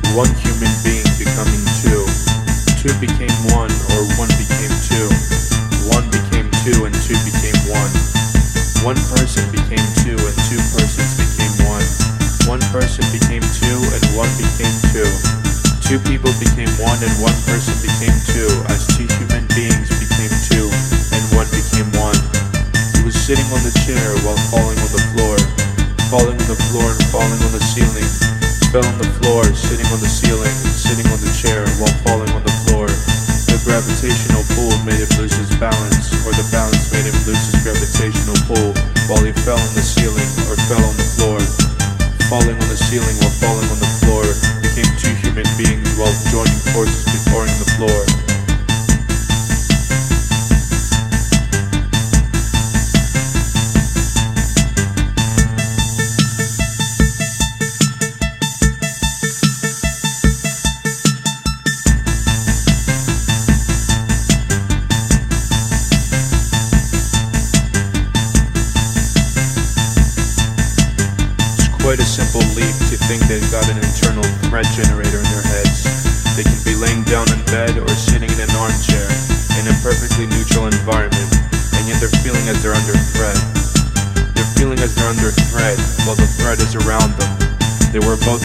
one human being becoming two. Two became one, or one became two. One became two, and two became one. One person became two, and two persons became one. One person became two, and one became two. Two people became one, and one person became two, as two human beings became two, and one became one. He was sitting on the chair while falling on the floor, falling on the floor and falling on the ceiling. Fell on the floor, sitting on the ceiling, sitting on the chair while falling on the floor. The gravitational pull made him lose his balance, or the balance made him lose his gravitational pull while he fell on the ceiling or fell on the floor. Falling on the ceiling while falling on the floor became two human beings while joining forces before the floor. Quite a simple leap to think they've got an internal threat generator in their heads. They can be laying down in bed or sitting in an armchair in a perfectly neutral environment, and yet they're feeling as they're under threat. They're feeling as they're under threat while the threat is around them. They were both